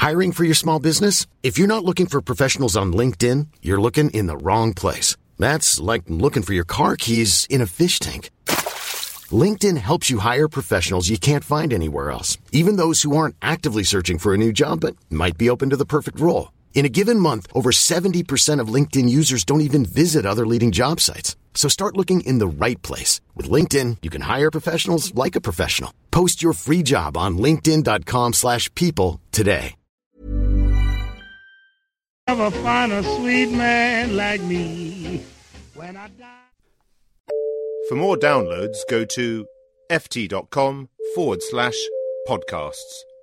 Hiring for your small business? If you're not looking for professionals on LinkedIn, you're looking in the wrong place. That's like looking for your car keys in a fish tank. LinkedIn helps you hire professionals you can't find anywhere else, even those who aren't actively searching for a new job but might be open to the perfect role. In a given month, over 70% of LinkedIn users don't even visit other leading job sites. So start looking in the right place. With LinkedIn, you can hire professionals like a professional. Post your free job on linkedin.com/people today. Never find a sweet man like me when I die. For more downloads, go to ft.com/podcasts.